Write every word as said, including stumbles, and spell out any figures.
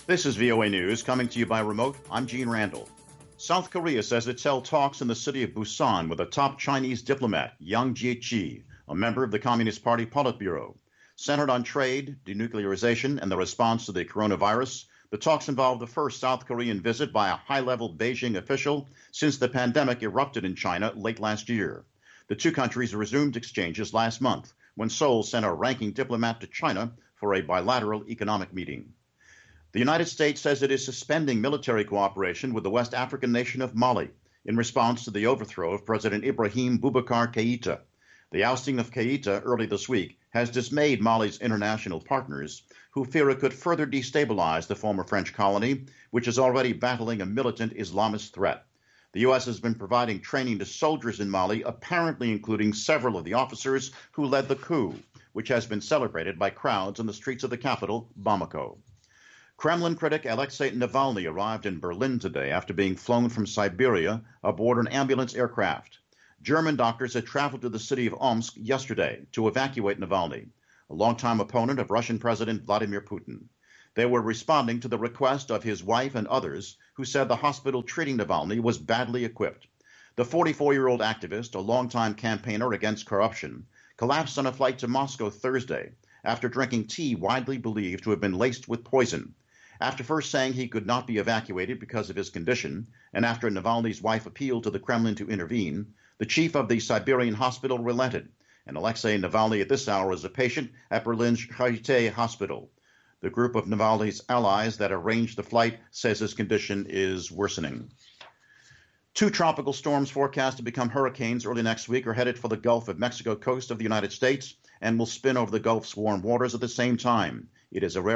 This is V O A News, coming to you by remote. I'm Gene Randall. South Korea says it's held talks in the city of Busan with a top Chinese diplomat, Yang Jiechi, a member of the Communist Party Politburo. Centered on trade, denuclearization, and the response to the coronavirus, the talks involve the first South Korean visit by a high-level Beijing official since the pandemic erupted in China late last year. The two countries resumed exchanges last month when Seoul sent a ranking diplomat to China for a bilateral economic meeting. The United States says it is suspending military cooperation with the West African nation of Mali in response to the overthrow of President Ibrahim Boubacar Keïta. The ousting of Keïta early this week has dismayed Mali's international partners, who fear it could further destabilize the former French colony, which is already battling a militant Islamist threat. The U S has been providing training to soldiers in Mali, apparently including several of the officers who led the coup, which has been celebrated by crowds on the streets of the capital, Bamako. Kremlin critic Alexei Navalny arrived in Berlin today after being flown from Siberia aboard an ambulance aircraft. German doctors had traveled to the city of Omsk yesterday to evacuate Navalny, a longtime opponent of Russian President Vladimir Putin. They were responding to the request of his wife and others who said the hospital treating Navalny was badly equipped. The forty-four-year-old activist, a longtime campaigner against corruption, collapsed on a flight to Moscow Thursday after drinking tea widely believed to have been laced with poison. After first saying he could not be evacuated because of his condition, and after Navalny's wife appealed to the Kremlin to intervene, the chief of the Siberian hospital relented, and Alexei Navalny at this hour is a patient at Berlin's Charité Hospital. The group of Navalny's allies that arranged the flight says his condition is worsening. Two tropical storms forecast to become hurricanes early next week are headed for the Gulf of Mexico coast of the United States and will spin over the Gulf's warm waters at the same time. It is a rare